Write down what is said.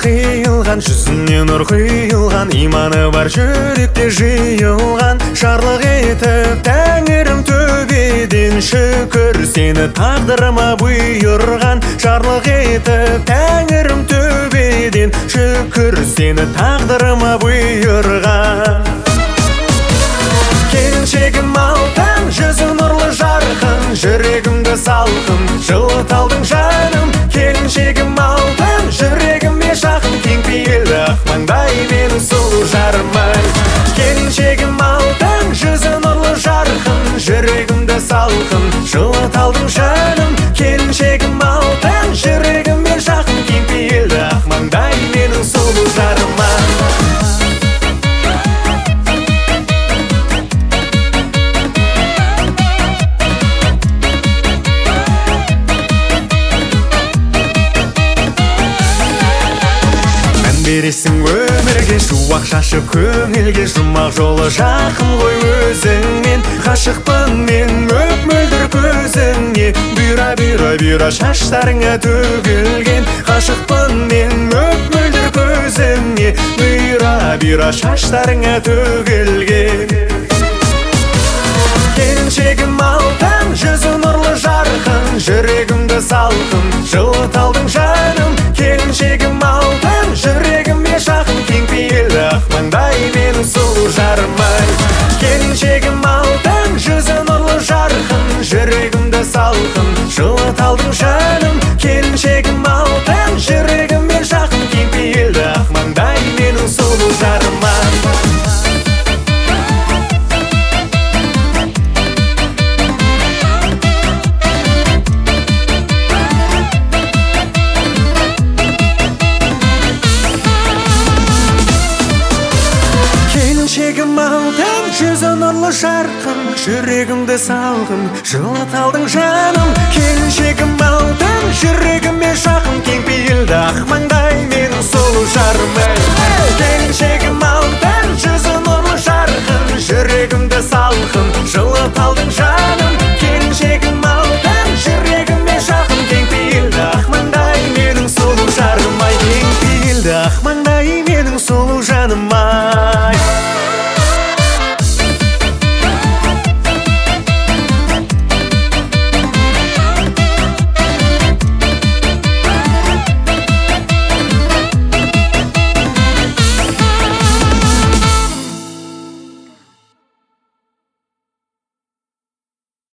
қиылған, жүзіне нұр құйылған, иманы бар жүректе жиылған. Жарлық етіп Тәңірім төбеден, шүкір сені тағдырыма бұйырған. Жарлық етіп Тәңірім төбеден, шүкір сені тағдырыма бұйырған. Келіншегім алтын, жүзі нұрлы жарқын, жүрегімді салқын, жылыта алдың жаным. Келіншегім алтын, жүрегіме жақын, кең пейілді ақ маңдай менің сұлу жарым-ай. Келіншегім алтын, жүзі нұрлы жарқын, жүрегімді салқын, жылыта алдың жаным. Келіншегім алтын, жүрегіме жақын, кең пейілді ақ маңдай менің сұлу жарым-ай. Бересің өмірге шуақ шашып көңілге, жұмақ жолы жақын ғой өзіңмен. Ғашықпын мен мөп-мөлдір көзіңе, бұйра шаштарыңа төгілген. Ғашықпын мен мөп-мөлдір көзіңе, бұйра шаштарыңа төгілген. Келіншегім алтын, жүзі нұрлы жарқын, жүрегімді салқын, жылыта алдың жаным. Келіншегім алтын, жүрегіме жақын, кең пейілді ақ маңдай менің сұлу жарым-ай. Келіншегім алтын, жүзі нұрлы жарқын, жүрегімді салқын, жылыта алдың жаным. Келіншегім алтын, жүрегіме жақын, кең пейілді ақ маңдай менің сұлу жарым-ай. Келіншегім алтын, жүзі нұрлы жарқын, жүрегімді салқын, жылыта алдың жаным. Келіншегім алтын, жүрегіме жақын, кең пейілді ақ маңдай менің сұлу жарым-ай. Келіншегім алтын, жүзі нұрлы жарқын, жүрегімді салқын, жылыта алдың жаным.